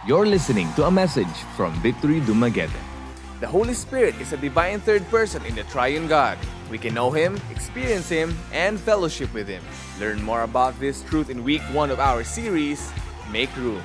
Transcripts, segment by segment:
You're listening to a message from Victory Dumaguete. The Holy Spirit is a divine third person in the triune God. We can know Him, experience Him, and fellowship with Him. Learn more about this truth in week 1 of our series, Make Room.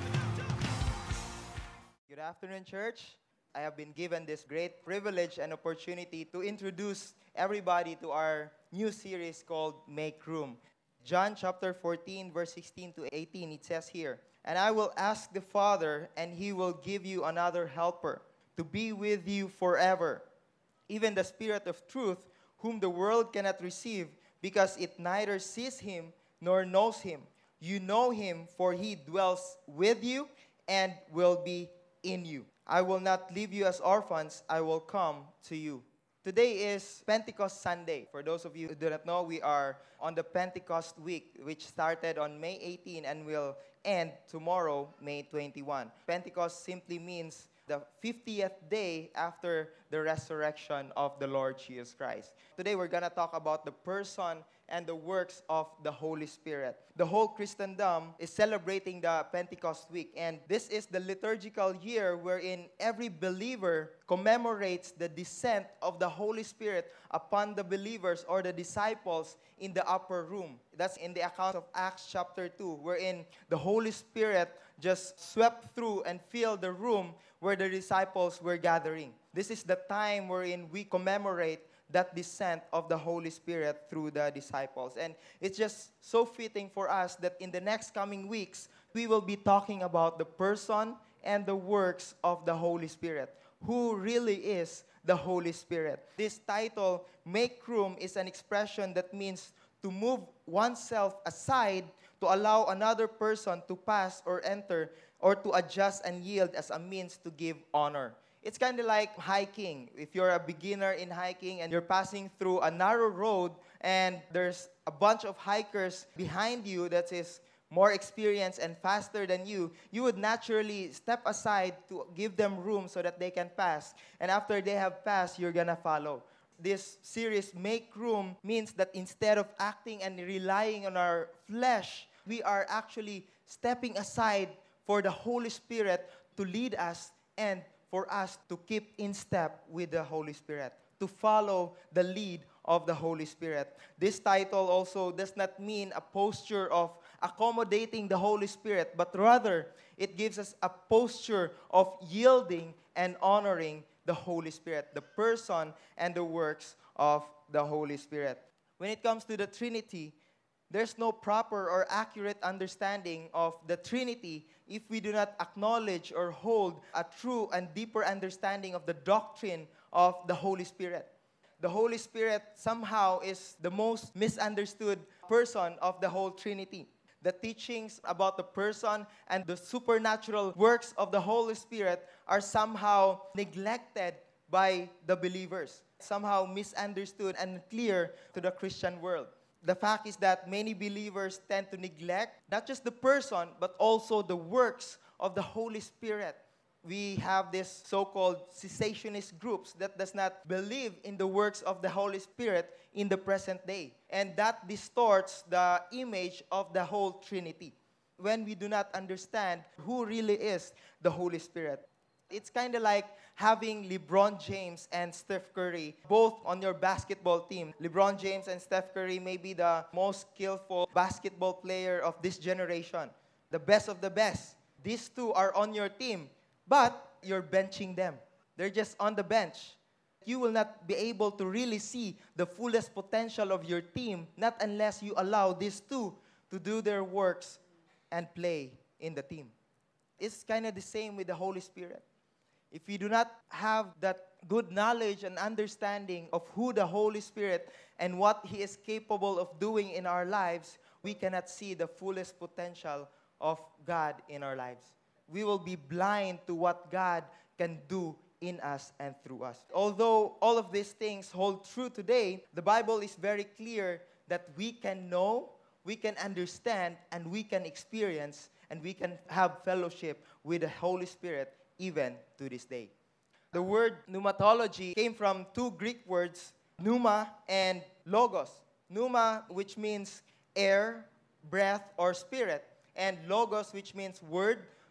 Good afternoon, church. I have been given this great privilege and opportunity to introduce everybody to our new series called Make Room. John chapter 14, verse 16 to 18, it says here, "And I will ask the Father, and He will give you another helper to be with you forever, even the Spirit of truth, whom the world cannot receive, because it neither sees Him nor knows Him. You know Him, for He dwells with you and will be in you. I will not leave you as orphans, I will come to you." Today is Pentecost Sunday. For those of you who do not know, we are on the Pentecost week, which started on May 18 and will end tomorrow, May 21. Pentecost simply means the 50th day after the resurrection of the Lord Jesus Christ. Today we're going to talk about the person and the works of the Holy Spirit. The whole Christendom is celebrating the Pentecost week, and this is the liturgical year wherein every believer commemorates the descent of the Holy Spirit upon the believers or the disciples in the upper room. That's in the account of Acts chapter 2, wherein the Holy Spirit just swept through and filled the room where the disciples were gathering. This is the time wherein we commemorate that descent of the Holy Spirit through the disciples. And it's just so fitting for us that in the next coming weeks, we will be talking about the person and the works of the Holy Spirit. Who really is the Holy Spirit? This title, Make Room, is an expression that means to move oneself aside to allow another person to pass or enter, or to adjust and yield as a means to give honor. It's kind of like hiking. If you're a beginner in hiking and you're passing through a narrow road and there's a bunch of hikers behind you that is more experienced and faster than you would naturally step aside to give them room so that they can pass. And after they have passed, you're gonna follow. This series, Make Room, means that instead of acting and relying on our flesh, we are actually stepping aside for the Holy Spirit to lead us and for us to keep in step with the Holy Spirit, to follow the lead of the Holy Spirit. This title also does not mean a posture of accommodating the Holy Spirit, but rather it gives us a posture of yielding and honoring the Holy Spirit, the person and the works of the Holy Spirit. When it comes to the Trinity, there's no proper or accurate understanding of the Trinity if we do not acknowledge or hold a true and deeper understanding of the doctrine of the Holy Spirit. The Holy Spirit somehow is the most misunderstood person of the whole Trinity. The teachings about the person and the supernatural works of the Holy Spirit are somehow neglected by the believers, somehow misunderstood and clear to the Christian world. The fact is that many believers tend to neglect not just the person, but also the works of the Holy Spirit. We have this so-called cessationist groups that does not believe in the works of the Holy Spirit in the present day. And that distorts the image of the whole Trinity when we do not understand who really is the Holy Spirit. It's kind of like having LeBron James and Steph Curry both on your basketball team. LeBron James and Steph Curry may be the most skillful basketball player of this generation, the best of the best. These two are on your team, but you're benching them. They're just on the bench. You will not be able to really see the fullest potential of your team, not unless you allow these two to do their works and play in the team. It's kind of the same with the Holy Spirit. If we do not have that good knowledge and understanding of who the Holy Spirit and what He is capable of doing in our lives, we cannot see the fullest potential of God in our lives. We will be blind to what God can do in us and through us. Although all of these things hold true today, the Bible is very clear that we can know, we can understand, and we can experience, and we can have fellowship with the Holy Spirit even to this day. The word pneumatology came from two Greek words, pneuma and logos. Pneuma, which means air, breath, or spirit, and logos, which means word,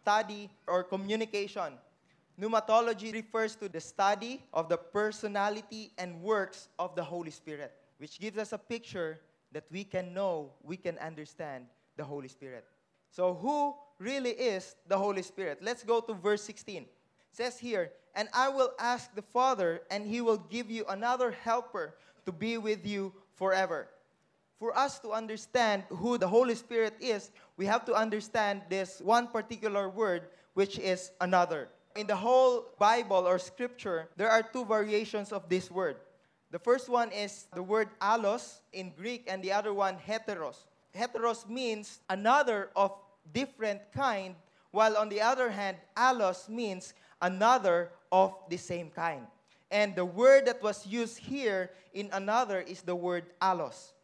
study or communication. Pneumatology refers to the study of the personality and works of the Holy Spirit, which gives us a picture that we can know, we can understand the Holy Spirit. So who really is the Holy Spirit? Let's go to verse 16. It says here, "And I will ask the Father, and He will give you another helper to be with you forever." For us to understand who the Holy Spirit is, we have to understand this one particular word, which is another. In the whole Bible or Scripture, there are two variations of this word. The first one is the word allos in Greek, and the other one heteros. Heteros means another of different kind, while on the other hand, allos means another of the same kind. And the word that was used here in another is the word allos.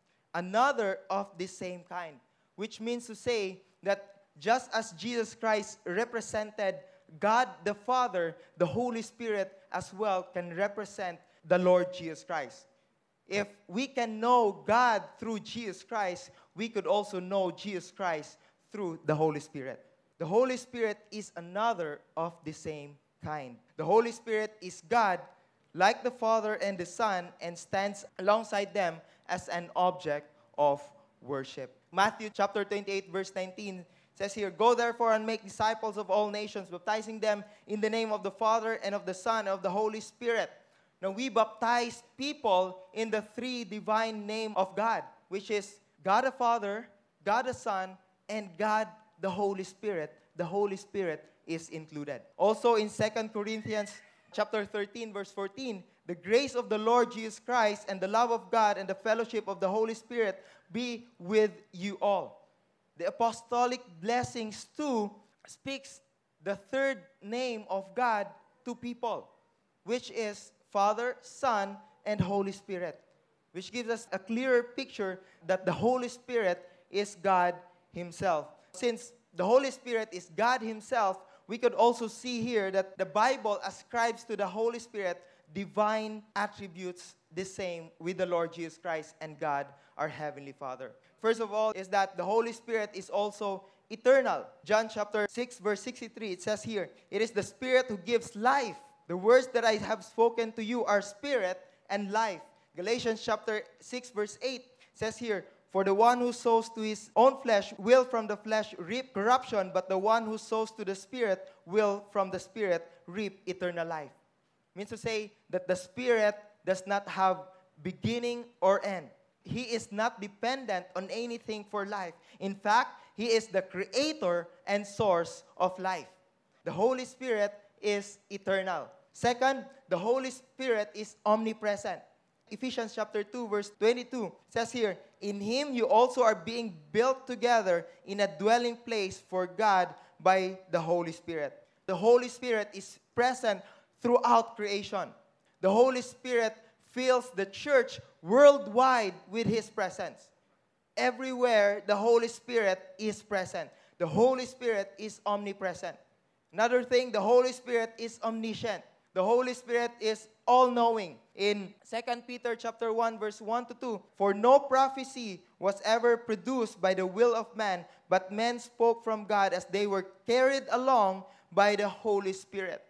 Another of the same kind, which means to say that just as Jesus Christ represented God the Father, the Holy Spirit as well can represent the Lord Jesus Christ. If we can know God through Jesus Christ, we could also know Jesus Christ through the Holy Spirit. The Holy Spirit is another of the same kind. The Holy Spirit is God, like the Father and the Son, and stands alongside them as an object of worship. Matthew chapter 28, verse 19 says here, "Go therefore and make disciples of all nations, baptizing them in the name of the Father and of the Son and of the Holy Spirit." Now we baptize people in the three divine name of God, which is God the Father, God the Son, and God the Holy Spirit. The Holy Spirit is included. Also in 2 Corinthians chapter 13, verse 14, "The grace of the Lord Jesus Christ and the love of God and the fellowship of the Holy Spirit be with you all." The apostolic blessings too speaks the third name of God to people, which is Father, Son, and Holy Spirit, which gives us a clearer picture that the Holy Spirit is God Himself. Since the Holy Spirit is God Himself, we could also see here that the Bible ascribes to the Holy Spirit divine attributes the same with the Lord Jesus Christ and God, our Heavenly Father. First of all is that the Holy Spirit is also eternal. John chapter 6, verse 63, it says here, "It is the Spirit who gives life. The words that I have spoken to you are spirit and life." Galatians chapter 6, verse 8 says here, "For the one who sows to his own flesh will from the flesh reap corruption, but the one who sows to the Spirit will from the Spirit reap eternal life." Means to say that the Spirit does not have beginning or end. He is not dependent on anything for life. In fact, He is the creator and source of life. The Holy Spirit is eternal. Second, the Holy Spirit is omnipresent. Ephesians chapter 2, verse 22 says here, "In Him you also are being built together in a dwelling place for God by the Holy Spirit." The Holy Spirit is present throughout creation. The Holy Spirit fills the church worldwide with His presence. Everywhere the Holy Spirit is present. The Holy Spirit is omnipresent. Another thing, the Holy Spirit is omniscient. The Holy Spirit is all-knowing. In 2 Peter chapter 1, verse 1 to 2, "For no prophecy was ever produced by the will of man, but men spoke from God as they were carried along by the Holy Spirit."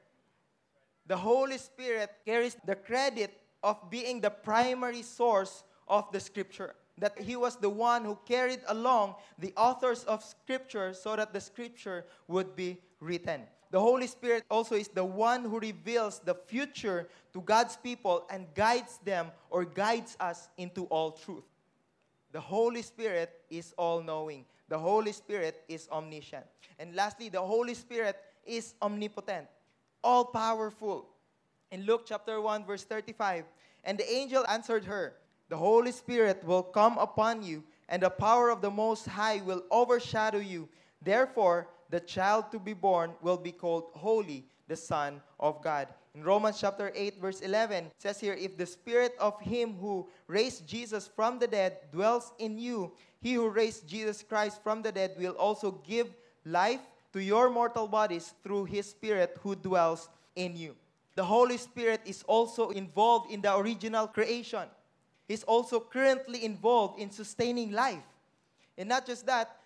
The Holy Spirit carries the credit of being the primary source of the Scripture. That He was the one who carried along the authors of Scripture so that the Scripture would be written. The Holy Spirit also is the one who reveals the future to God's people and guides them or guides us into all truth. The Holy Spirit is all-knowing. The Holy Spirit is omniscient. And lastly, the Holy Spirit is omnipotent, all-powerful. In Luke chapter 1, verse 35, "And the angel answered her, 'The Holy Spirit will come upon you, and the power of the Most High will overshadow you. Therefore, the child to be born will be called Holy, the Son of God.'" In Romans chapter 8, verse 11, it says here, "If the Spirit of Him who raised Jesus from the dead dwells in you, He who raised Jesus Christ from the dead will also give life to your mortal bodies through His Spirit who dwells in you." The Holy Spirit is also involved in the original creation. He's also currently involved in sustaining life. And not just that,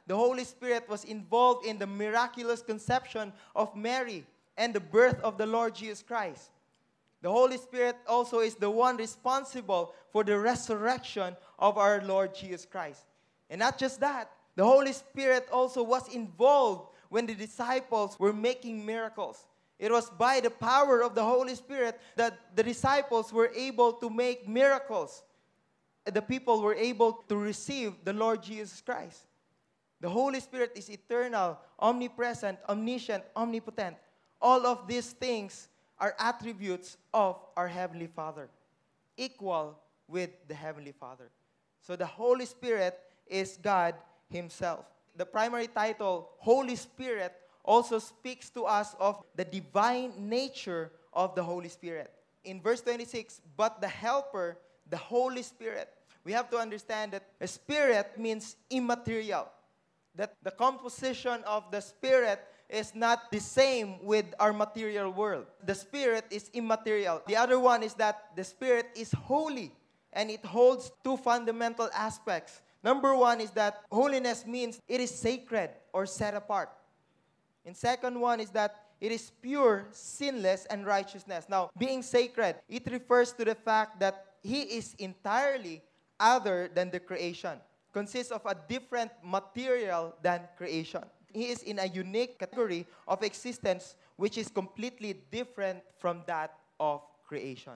the Holy Spirit was involved in the miraculous conception of Mary and the birth of the Lord Jesus Christ. The Holy Spirit also is the one responsible for the resurrection of our Lord Jesus Christ. And not just that, the Holy Spirit also was involved when the disciples were making miracles. It was by the power of the Holy Spirit that the disciples were able to make miracles. The people were able to receive the Lord Jesus Christ. The Holy Spirit is eternal, omnipresent, omniscient, omnipotent. All of these things are attributes of our Heavenly Father, equal with the Heavenly Father. So the Holy Spirit is God Himself. The primary title, Holy Spirit, also speaks to us of the divine nature of the Holy Spirit. In verse 26, but the Helper, the Holy Spirit. We have to understand that a spirit means immaterial. That the composition of the Spirit is not the same with our material world. The Spirit is immaterial. The other one is that the Spirit is holy, and it holds two fundamental aspects. Number one is that holiness means it is sacred or set apart. And second one is that it is pure, sinless, and righteousness. Now, being sacred, it refers to the fact that He is entirely other than the creation, consists of a different material than creation. He is in a unique category of existence which is completely different from that of creation.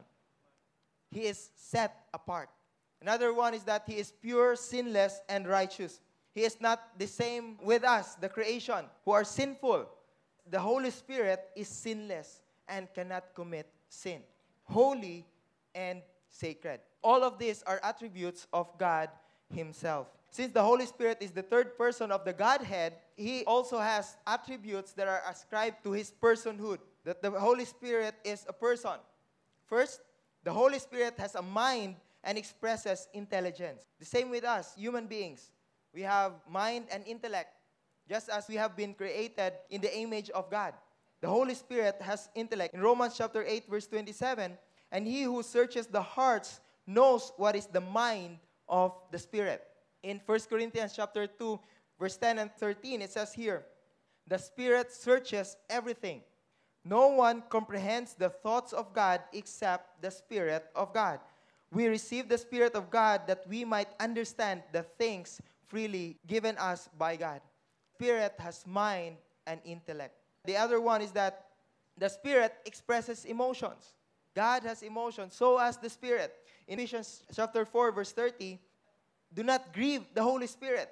He is set apart. Another one is that He is pure, sinless, and righteous. He is not the same with us, the creation, who are sinful. The Holy Spirit is sinless and cannot commit sin. Holy and sacred. All of these are attributes of God Himself. Since the Holy Spirit is the third person of the Godhead, He also has attributes that are ascribed to His personhood. That the Holy Spirit is a person. First, the Holy Spirit has a mind and expresses intelligence. The same with us, human beings. We have mind and intellect, just as we have been created in the image of God. The Holy Spirit has intellect. In Romans chapter 8, verse 27, and He who searches the hearts knows what is the mind of the Spirit. In 1 Corinthians chapter 2, verse 10 and 13, it says here, the Spirit searches everything. No one comprehends the thoughts of God except the Spirit of God. We receive the Spirit of God that we might understand the things freely given us by God. Spirit has mind and intellect. The other one is that the Spirit expresses emotions. God has emotions, so has the Spirit. In Ephesians chapter 4, verse 30, do not grieve the Holy Spirit.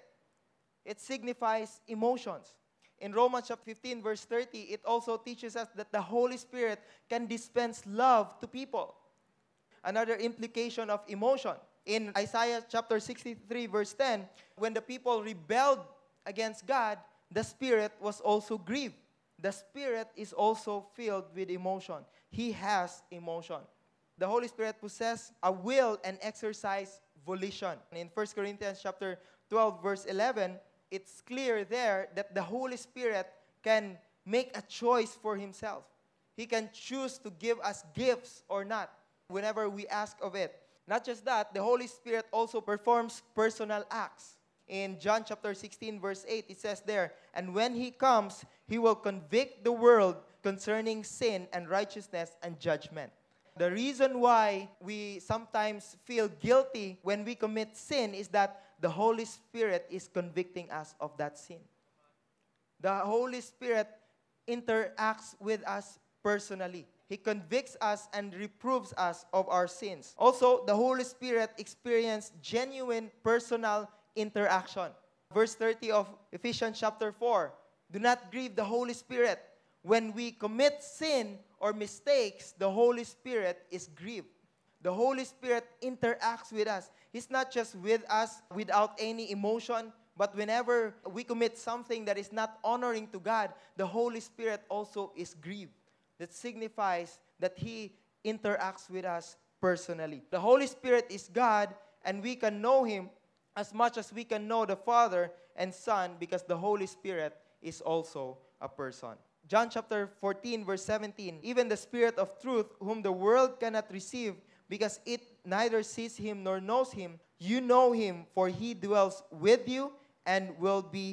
It signifies emotions. In Romans chapter 15, verse 30, it also teaches us that the Holy Spirit can dispense love to people. Another implication of emotion. In Isaiah chapter 63, verse 10, when the people rebelled against God, the Spirit was also grieved. The Spirit is also filled with emotion. He has emotion. The Holy Spirit possesses a will and exercise volition. In 1 Corinthians chapter 12, verse 11, it's clear there that the Holy Spirit can make a choice for Himself. He can choose to give us gifts or not whenever we ask of it. Not just that, the Holy Spirit also performs personal acts. In John chapter 16, verse 8, it says there, and when He comes, He will convict the world concerning sin and righteousness and judgment. The reason why we sometimes feel guilty when we commit sin is that the Holy Spirit is convicting us of that sin. The Holy Spirit interacts with us personally. He convicts us and reproves us of our sins. Also, the Holy Spirit experienced genuine personal interaction. Verse 30 of Ephesians chapter 4, do not grieve the Holy Spirit. When we commit sin or mistakes, the Holy Spirit is grieved. The Holy Spirit interacts with us. He's not just with us without any emotion, but whenever we commit something that is not honoring to God, the Holy Spirit also is grieved. That signifies that He interacts with us personally. The Holy Spirit is God, and we can know Him as much as we can know the Father and Son, because the Holy Spirit is also a person. John chapter 14, verse 17, even the Spirit of truth, whom the world cannot receive, because it neither sees Him nor knows Him, you know Him, for He dwells with you and will be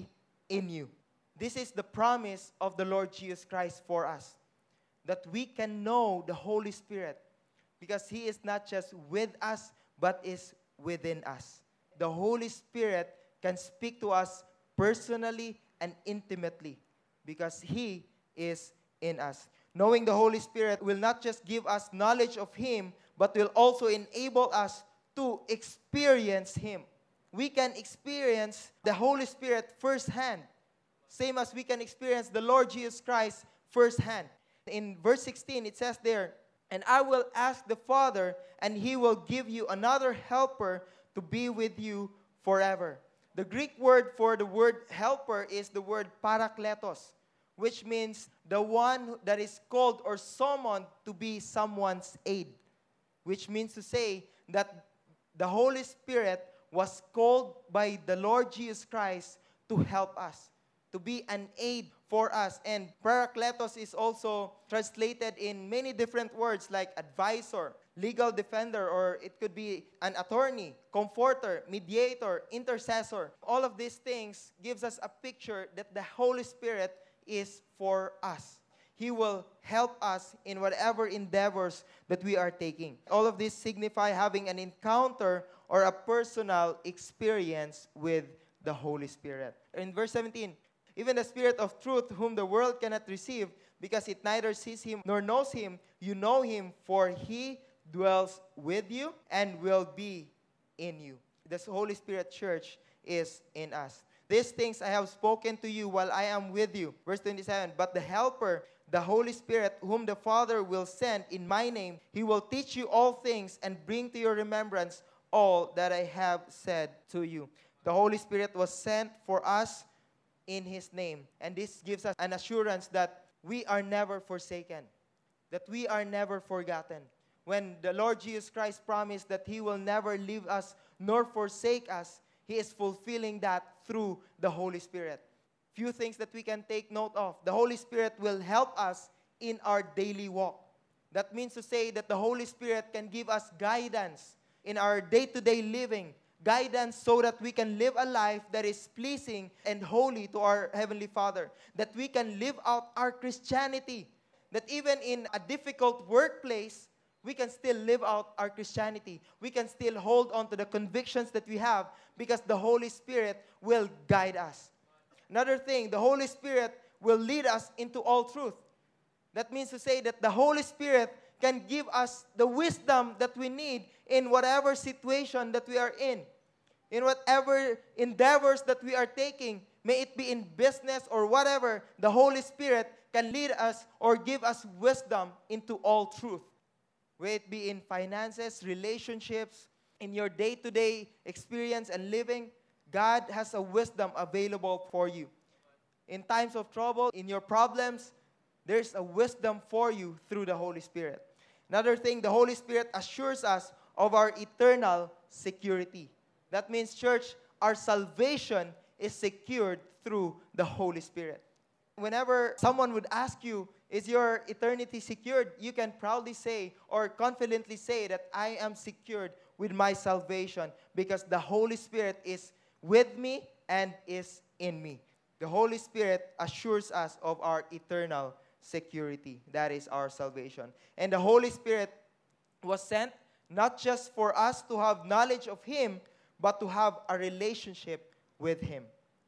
in you. This is the promise of the Lord Jesus Christ for us, that we can know the Holy Spirit because He is not just with us, but is within us. The Holy Spirit can speak to us personally and intimately because He is in us. Knowing the Holy Spirit will not just give us knowledge of Him, but will also enable us to experience Him. We can experience the Holy Spirit firsthand, same as we can experience the Lord Jesus Christ firsthand. In verse 16, it says there, "And I will ask the Father, and He will give you another helper to be with you forever." The Greek word for the word helper is the word parakletos, which means the one that is called or summoned to be someone's aid, which means to say that the Holy Spirit was called by the Lord Jesus Christ to help us, to be an aid for us. And parakletos is also translated in many different words like advisor, legal defender, or it could be an attorney, comforter, mediator, intercessor. All of these things gives us a picture that the Holy Spirit is for us. He will help us in whatever endeavors that we are taking. All of this signify having an encounter or a personal experience with the Holy Spirit. In verse 17, "Even the Spirit of truth, whom the world cannot receive, because it neither sees Him nor knows Him, you know Him, for He dwells with you and will be in you." The Holy Spirit church is in us. "These things I have spoken to you while I am with you." Verse 27, "But the Helper, the Holy Spirit, whom the Father will send in my name, He will teach you all things and bring to your remembrance all that I have said to you." The Holy Spirit was sent for us in His name. And this gives us an assurance that we are never forsaken, that we are never forgotten. When the Lord Jesus Christ promised that He will never leave us nor forsake us, He is fulfilling that through the Holy Spirit. Few things that we can take note of. The Holy Spirit will help us in our daily walk. That means to say that the Holy Spirit can give us guidance in our day-to-day living, guidance so that we can live a life that is pleasing and holy to our Heavenly Father, that we can live out our Christianity, that even in a difficult workplace, we can still live out our Christianity. We can still hold on to the convictions that we have because the Holy Spirit will guide us. Another thing, the Holy Spirit will lead us into all truth. That means to say that the Holy Spirit can give us the wisdom that we need in whatever situation that we are in whatever endeavors that we are taking, may it be in business or whatever, the Holy Spirit can lead us or give us wisdom into all truth. May it be in finances, relationships, in your day-to-day experience and living, God has a wisdom available for you. In times of trouble, in your problems, there's a wisdom for you through the Holy Spirit. Another thing, the Holy Spirit assures us of our eternal security. That means, church, our salvation is secured through the Holy Spirit. Whenever someone would ask you, is your eternity secured? You can proudly say or confidently say that I am secured with my salvation because the Holy Spirit is with me and is in me. The Holy Spirit assures us of our eternal security. That is our salvation. And the Holy Spirit was sent not just for us to have knowledge of Him, but to have a relationship with Him.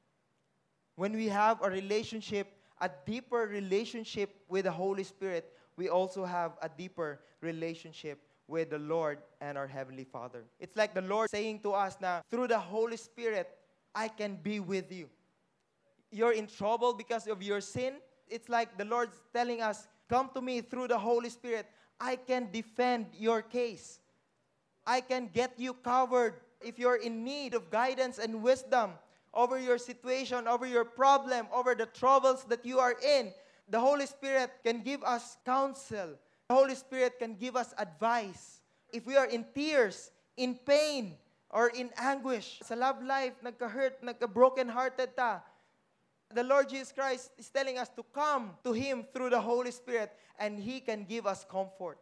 When we have a relationship, a deeper relationship with the Holy Spirit, we also have a deeper relationship with the Lord and our Heavenly Father. It's like the Lord saying to us now, through the Holy Spirit, I can be with you. You're in trouble because of your sin. It's like the Lord's telling us, come to me through the Holy Spirit. I can defend your case. I can get you covered. If you're in need of guidance and wisdom over your situation, over your problem, over the troubles that you are in, the Holy Spirit can give us counsel. The Holy Spirit can give us advice. If we are in tears, in pain, or in anguish, sa love life, nagka-hurt, nagka-broken-hearted ta, the Lord Jesus Christ is telling us to come to Him through the Holy Spirit, and He can give us comfort.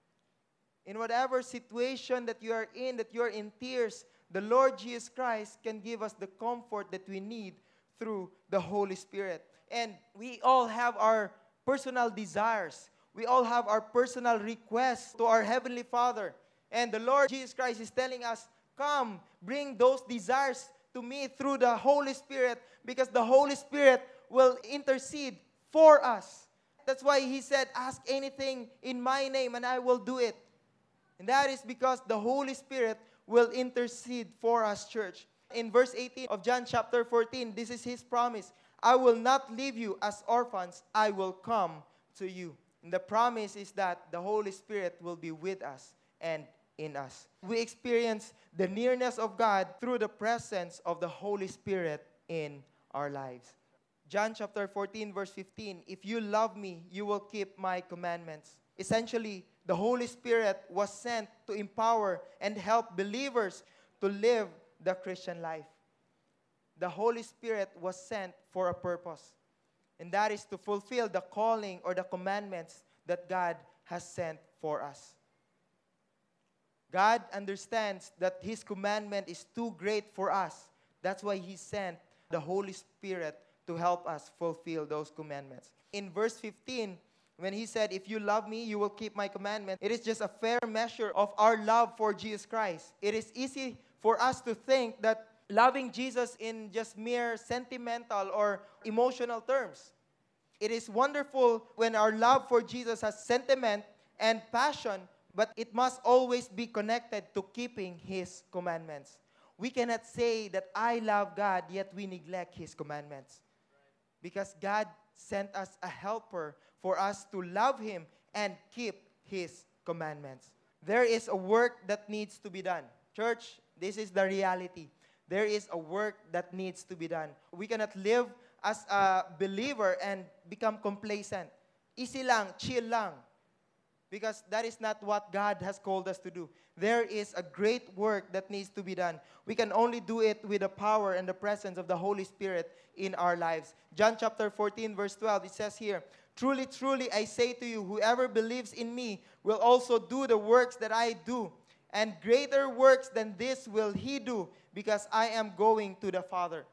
In whatever situation that you are in tears, the Lord Jesus Christ can give us the comfort that we need through the Holy Spirit. And we all have our personal desires. We all have our personal requests to our Heavenly Father. And the Lord Jesus Christ is telling us, come, bring those desires to me through the Holy Spirit, because the Holy Spirit will intercede for us. That's why He said, ask anything in my name and I will do it. And that is because the Holy Spirit will intercede for us, church. In verse 18 of John chapter 14, this is His promise. I will not leave you as orphans. I will come to you. And the promise is that the Holy Spirit will be with us and in us. We experience the nearness of God through the presence of the Holy Spirit in our lives. John chapter 14, verse 15, if you love me, you will keep my commandments. Essentially, the Holy Spirit was sent to empower and help believers to live the Christian life. The Holy Spirit was sent for a purpose, and that is to fulfill the calling or the commandments that God has sent for us. God understands that His commandment is too great for us. That's why He sent the Holy Spirit to help us fulfill those commandments. In verse 15, when He said, if you love me, you will keep my commandment, it is just a fair measure of our love for Jesus Christ. It is easy for us to think that loving Jesus in just mere sentimental or emotional terms. It is wonderful when our love for Jesus has sentiment and passion, but it must always be connected to keeping His commandments. We cannot say that I love God, yet we neglect His commandments. Because God sent us a helper for us to love Him and keep His commandments. There is a work that needs to be done. Church, this is the reality. There is a work that needs to be done. We cannot live as a believer and become complacent. Easy lang, chill lang. Because that is not what God has called us to do. There is a great work that needs to be done. We can only do it with the power and the presence of the Holy Spirit in our lives. John chapter 14, verse 12, it says here, truly, truly, I say to you, whoever believes in me will also do the works that I do. And greater works than this will he do, because I am going to the Father.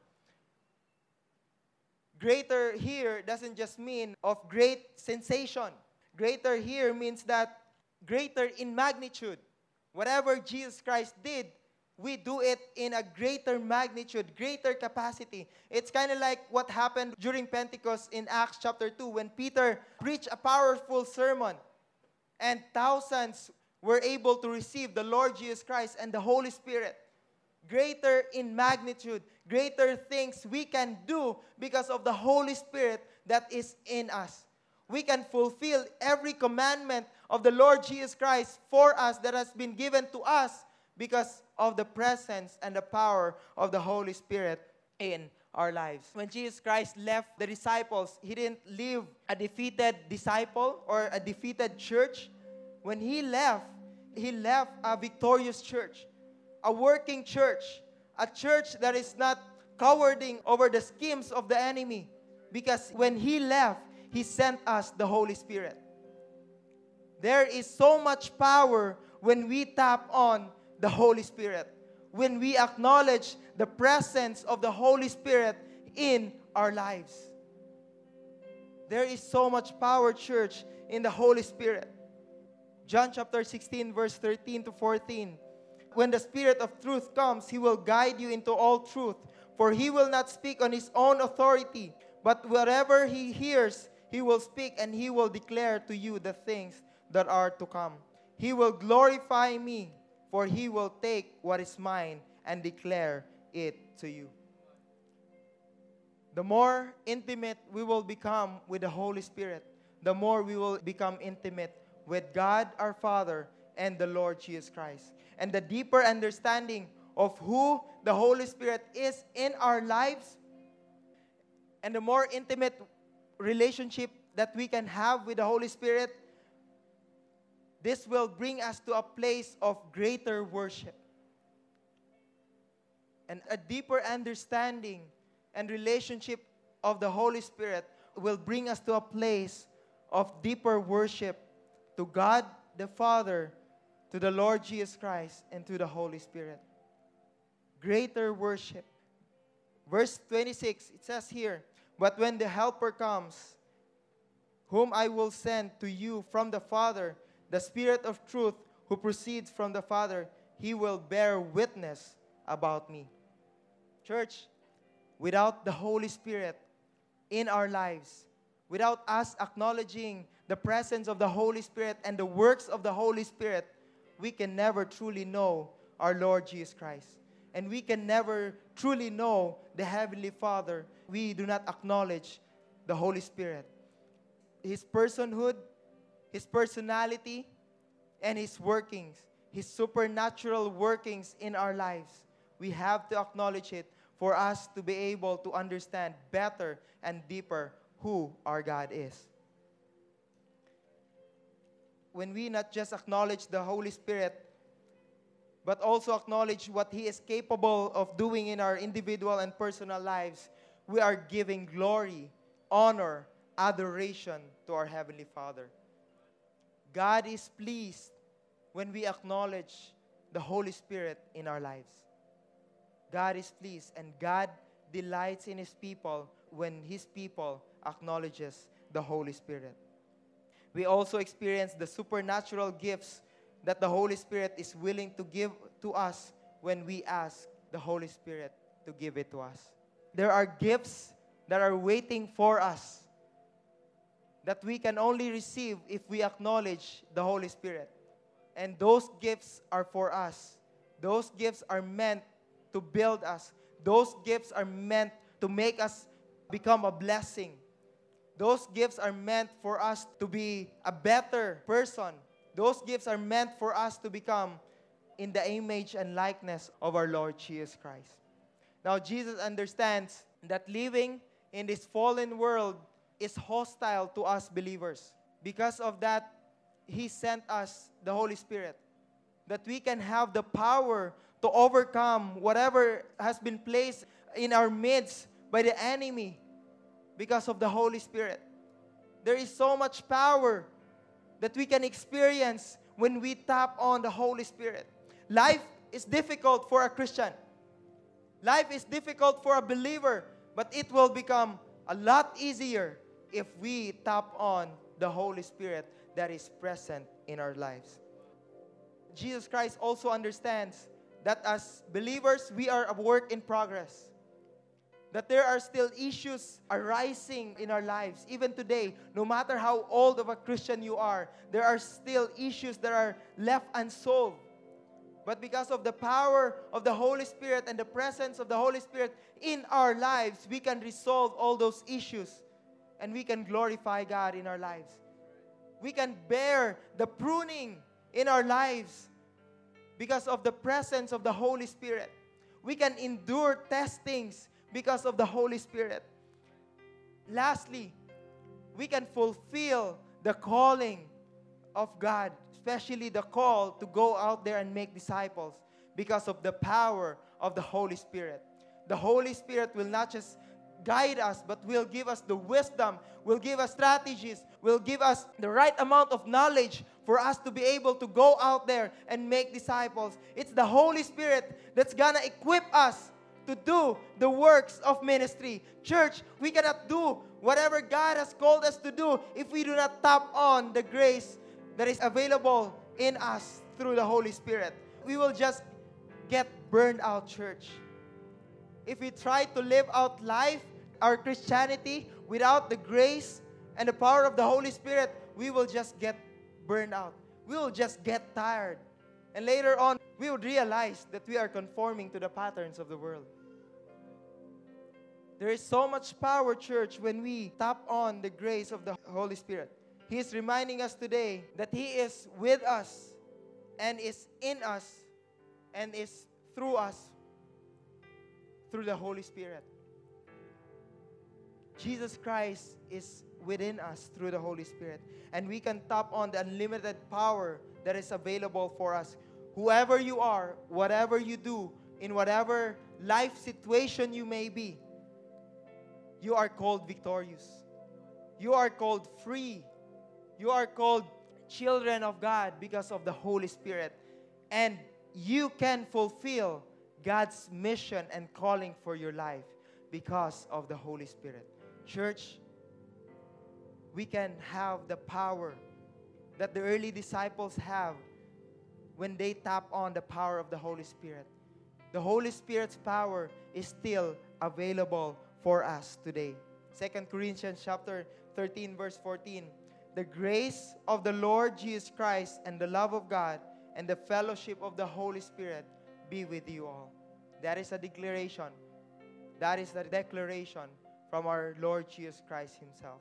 Greater here doesn't just mean of great sensation. Greater here means that greater in magnitude. Whatever Jesus Christ did, we do it in a greater magnitude, greater capacity. It's kind of like what happened during Pentecost in Acts chapter 2 when Peter preached a powerful sermon and thousands were able to receive the Lord Jesus Christ and the Holy Spirit. Greater in magnitude, greater things we can do because of the Holy Spirit that is in us. We can fulfill every commandment of the Lord Jesus Christ for us that has been given to us because of the presence and the power of the Holy Spirit in our lives. When Jesus Christ left the disciples, He didn't leave a defeated disciple or a defeated church. When He left a victorious church, a working church, a church that is not cowarding over the schemes of the enemy. Because when He left, He sent us the Holy Spirit. There is so much power when we tap on the Holy Spirit, when we acknowledge the presence of the Holy Spirit in our lives. There is so much power, church, in the Holy Spirit. John chapter 16, verse 13 to 14. When the Spirit of truth comes, He will guide you into all truth, for He will not speak on His own authority, but whatever He hears, He will speak, and He will declare to you the things that are to come. He will glorify me, for He will take what is mine and declare it to you. The more intimate we will become with the Holy Spirit, the more we will become intimate with God our Father and the Lord Jesus Christ. And the deeper understanding of who the Holy Spirit is in our lives, and the more intimate relationship that we can have with the Holy Spirit, this will bring us to a place of greater worship. And a deeper understanding and relationship of the Holy Spirit will bring us to a place of deeper worship to God the Father, to the Lord Jesus Christ, and to the Holy Spirit. Greater worship. Verse 26, it says here, "But when the Helper comes, whom I will send to you from the Father, the Spirit of truth who proceeds from the Father, He will bear witness about me." Church, without the Holy Spirit in our lives, without us acknowledging the presence of the Holy Spirit and the works of the Holy Spirit, we can never truly know our Lord Jesus Christ. And we can never truly know the Heavenly Father. We do not acknowledge the Holy Spirit. His personhood, His personality, and His workings, His supernatural workings in our lives. We have to acknowledge it for us to be able to understand better and deeper who our God is. When we not just acknowledge the Holy Spirit, but also acknowledge what He is capable of doing in our individual and personal lives, we are giving glory, honor, adoration to our Heavenly Father. God is pleased when we acknowledge the Holy Spirit in our lives. God is pleased, and God delights in His people when His people acknowledges the Holy Spirit. We also experience the supernatural gifts that the Holy Spirit is willing to give to us when we ask the Holy Spirit to give it to us. There are gifts that are waiting for us that we can only receive if we acknowledge the Holy Spirit. And those gifts are for us. Those gifts are meant to build us. Those gifts are meant to make us become a blessing. Those gifts are meant for us to be a better person. Those gifts are meant for us to become in the image and likeness of our Lord Jesus Christ. Now, Jesus understands that living in this fallen world is hostile to us believers. Because of that, He sent us the Holy Spirit, that we can have the power to overcome whatever has been placed in our midst by the enemy because of the Holy Spirit. There is so much power that we can experience when we tap on the Holy Spirit. Life is difficult for a Christian. Life is difficult for a believer, but it will become a lot easier if we tap on the Holy Spirit that is present in our lives. Jesus Christ also understands that as believers, we are a work in progress. That there are still issues arising in our lives. Even today, no matter how old of a Christian you are, there are still issues that are left unsolved. But because of the power of the Holy Spirit and the presence of the Holy Spirit in our lives, we can resolve all those issues and we can glorify God in our lives. We can bear the pruning in our lives because of the presence of the Holy Spirit. We can endure testings because of the Holy Spirit. Lastly, we can fulfill the calling of God, especially the call to go out there and make disciples because of the power of the Holy Spirit. The Holy Spirit will not just guide us, but will give us the wisdom, will give us strategies, will give us the right amount of knowledge for us to be able to go out there and make disciples. It's the Holy Spirit that's gonna equip us to do the works of ministry. Church, we cannot do whatever God has called us to do if we do not tap on the grace that is available in us through the Holy Spirit. We will just get burned out, church. If we try to live out life, our Christianity, without the grace and the power of the Holy Spirit, we will just get burned out. We will just get tired. And later on, we would realize that we are conforming to the patterns of the world. There is so much power, church, when we tap on the grace of the Holy Spirit. He is reminding us today that He is with us and is in us and is through us through the Holy Spirit. Jesus Christ is within us through the Holy Spirit. And we can tap on the unlimited power that is available for us. Whoever you are, whatever you do, in whatever life situation you may be, you are called victorious. You are called free. You are called children of God because of the Holy Spirit. And you can fulfill God's mission and calling for your life. because of the Holy Spirit. Church, we can have the power that the early disciples have when they tap on the power of the Holy Spirit. The Holy Spirit's power is still available for us today. 2 Corinthians chapter 13 verse 14. The grace of the Lord Jesus Christ and the love of God and the fellowship of the Holy Spirit be with you all. That is a declaration. That is the declaration from our Lord Jesus Christ Himself.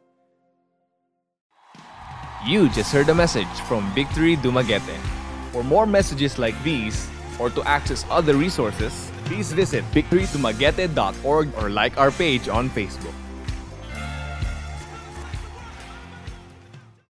You just heard a message from Victory Dumaguete. For more messages like these, or to access other resources, please visit victorydumaguete.org or like our page on Facebook.